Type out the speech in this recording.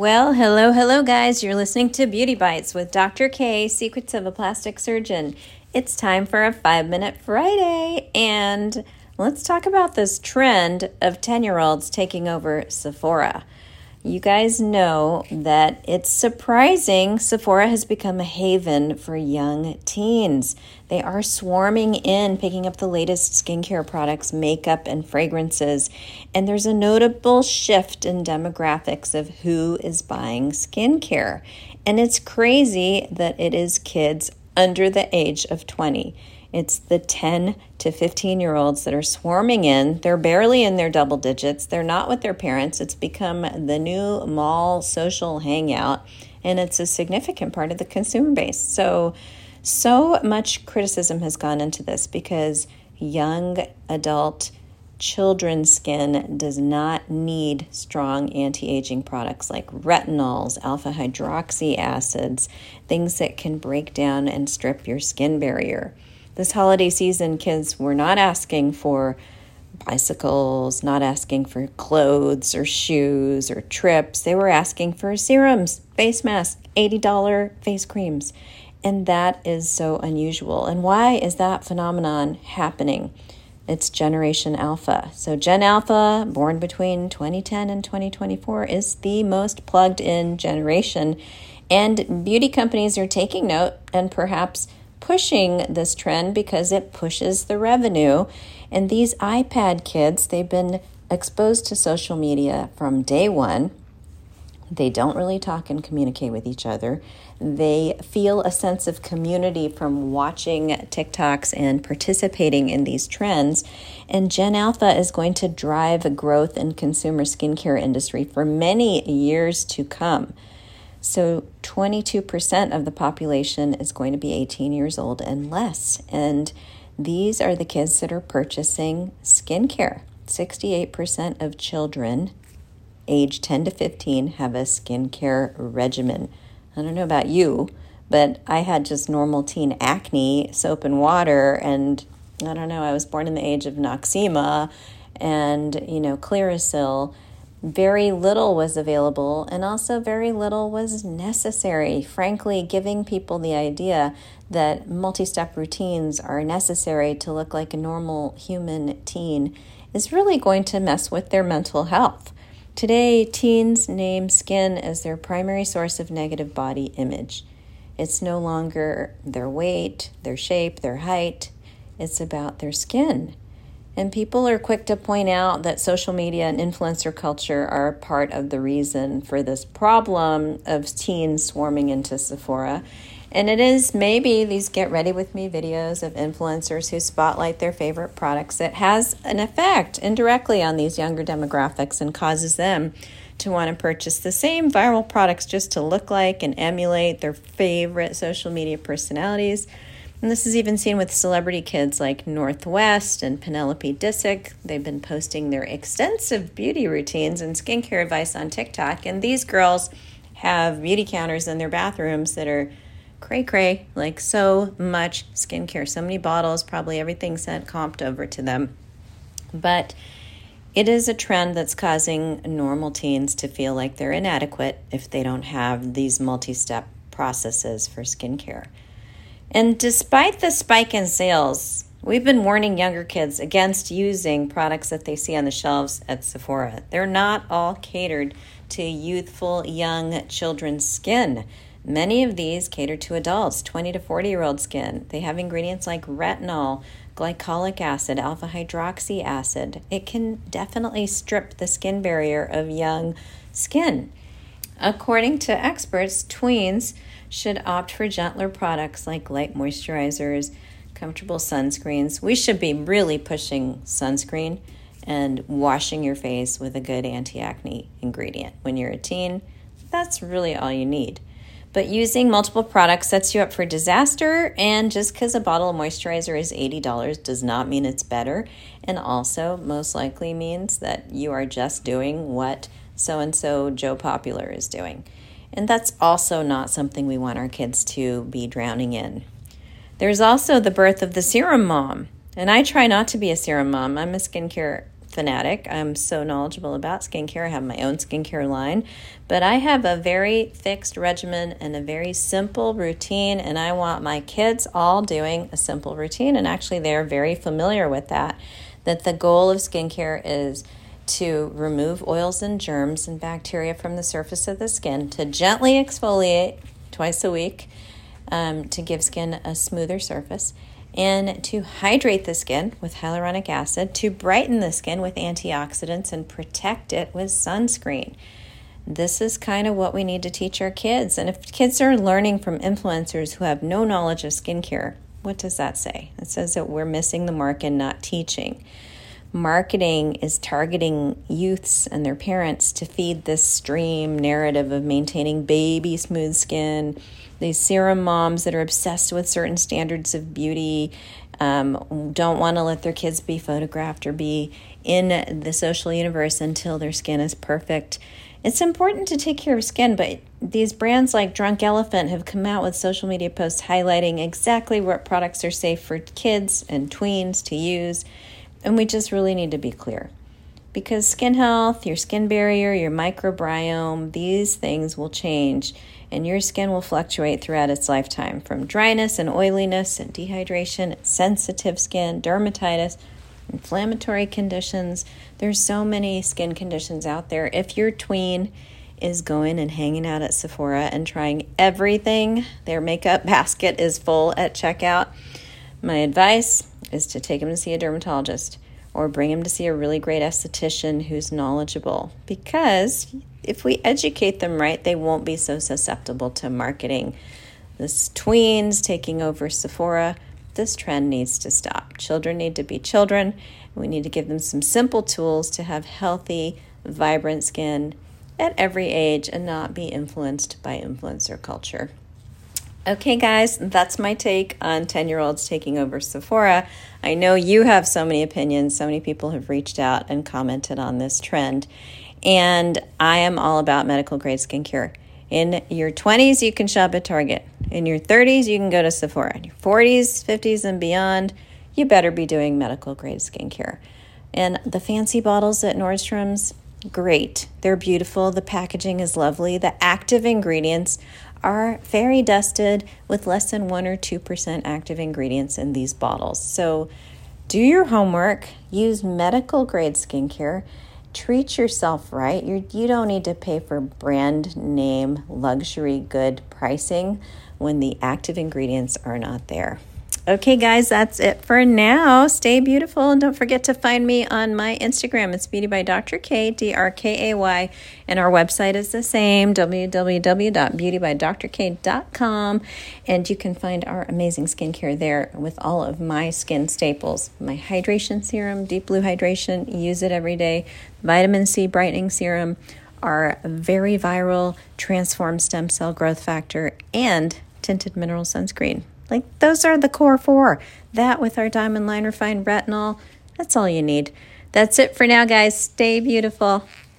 Well, hello, guys. You're listening to Beauty Bites with Dr. K, Secrets of a Plastic Surgeon. It's time for a 5-Minute Friday, and let's talk about this trend of 10-year-olds taking over Sephora. You guys know that it's surprising Sephora has become a haven for young teens. They are swarming in, picking up the latest skincare products, makeup, and fragrances. And there's a notable shift in demographics of who is buying skincare. And it's crazy that it is kids under the age of 20. It's the 10 to 15-year-olds that are swarming in. They're barely in their double digits. They're not with their parents. It's become the new mall social hangout, and it's a significant part of the consumer base. So much criticism has gone into this because young adult children's skin does not need strong anti-aging products like retinols, alpha hydroxy acids, things that can break down and strip your skin barrier. This holiday season, kids were not asking for bicycles, not asking for clothes or shoes or trips. They were asking for serums, face masks, $80 face creams. And that is so unusual. And why is that phenomenon happening? It's Generation Alpha. So Gen Alpha, born between 2010 and 2024, is the most plugged in generation. And beauty companies are taking note and perhaps pushing this trend because it pushes the revenue. And these iPad kids, they've been exposed to social media from day one. They don't really talk and communicate with each other. They feel a sense of community from watching TikToks and participating in these trends. And Gen Alpha is going to drive growth in consumer skincare industry for many years to come. So 22% of the population is going to be 18 years old and less. And these are the kids that are purchasing skincare. 68% of children age 10 to 15 have a skincare regimen. I don't know about you, but I had just normal teen acne, soap and water, and I don't know, I was born in the age of Noxzema and, Clearasil. Very little was available, and also very little was necessary. Frankly, giving people the idea that multi-step routines are necessary to look like a normal human teen is really going to mess with their mental health. Today, teens name skin as their primary source of negative body image. It's no longer their weight, their shape, their height. It's about their skin. And people are quick to point out that social media and influencer culture are part of the reason for this problem of teens swarming into Sephora. And it is maybe these get ready with me videos of influencers who spotlight their favorite products that has an effect indirectly on these younger demographics and causes them to want to purchase the same viral products just to look like and emulate their favorite social media personalities. And this is even seen with celebrity kids like Northwest and Penelope Disick. They've been posting their extensive beauty routines and skincare advice on TikTok. And these girls have beauty counters in their bathrooms that are cray-cray, like so much skincare, so many bottles, probably everything sent comped over to them. But it is a trend that's causing normal teens to feel like they're inadequate if they don't have these multi-step processes for skincare. And despite the spike in sales, we've been warning younger kids against using products that they see on the shelves at Sephora. They're not all catered to youthful young children's skin. Many of these cater to adults, 20 to 40-year-old skin. They have ingredients like retinol, glycolic acid, alpha hydroxy acid. It can definitely strip the skin barrier of young skin. According to experts, tweens should opt for gentler products like light moisturizers, comfortable sunscreens. We should be really pushing sunscreen and washing your face with a good anti-acne ingredient. When you're a teen, that's really all you need. But using multiple products sets you up for disaster, and just because a bottle of moisturizer is $80 does not mean it's better, and also most likely means that you are just doing what so-and-so Joe Popular is doing. And that's also not something we want our kids to be drowning in. There's also the birth of the serum mom. And I try not to be a serum mom. I'm a skincare fanatic. I'm so knowledgeable about skincare. I have my own skincare line, but I have a very fixed regimen and a very simple routine, and I want my kids all doing a simple routine, and actually they're very familiar with that the goal of skincare is to remove oils and germs and bacteria from the surface of the skin, to gently exfoliate twice a week, to give skin a smoother surface, and to hydrate the skin with hyaluronic acid, to brighten the skin with antioxidants and protect it with sunscreen. This is kind of what we need to teach our kids. And if kids are learning from influencers who have no knowledge of skincare, what does that say? It says that we're missing the mark and not teaching. Marketing is targeting youths and their parents to feed this stream narrative of maintaining baby smooth skin. These serum moms that are obsessed with certain standards of beauty, don't want to let their kids be photographed or be in the social universe until their skin is perfect. It's important to take care of skin, but these brands like Drunk Elephant have come out with social media posts highlighting exactly what products are safe for kids and tweens to use. And we just really need to be clear. Because skin health, your skin barrier, your microbiome, these things will change. And your skin will fluctuate throughout its lifetime, from dryness and oiliness and dehydration, sensitive skin, dermatitis, inflammatory conditions. There's so many skin conditions out there. If your tween is going and hanging out at Sephora and trying everything, their makeup basket is full at checkout, my advice is to take them to see a dermatologist or bring them to see a really great esthetician who's knowledgeable. Because if we educate them right, they won't be so susceptible to marketing. This tweens taking over Sephora, this trend needs to stop. Children need to be children. We need to give them some simple tools to have healthy, vibrant skin at every age and not be influenced by influencer culture. Okay, guys, that's my take on 10-year-olds taking over Sephora. I know you have so many opinions. So many people have reached out and commented on this trend. And I am all about medical grade skincare. In your 20s, you can shop at Target. In your 30s, you can go to Sephora. In your 40s, 50s, and beyond, you better be doing medical grade skincare. And the fancy bottles at Nordstrom's, great. They're beautiful. The packaging is lovely. The active ingredients are fairy dusted with less than 1 or 2% active ingredients in these bottles. So do your homework, use medical grade skincare, treat yourself right. You don't need to pay for brand name luxury good pricing when the active ingredients are not there. Okay, guys, that's it for now. Stay beautiful, and don't forget to find me on my Instagram. It's Beauty by Dr. K, DRKAY, and our website is the same, www.beautybydrk.com, and you can find our amazing skincare there with all of my skin staples. My hydration serum, Deep Blue Hydration, use it every day. Vitamin C brightening serum, our very viral Transform Stem Cell Growth Factor, and tinted mineral sunscreen. Like, those are the core 4. That with our Diamond Line Refined Retinol, that's all you need. That's it for now, guys. Stay beautiful.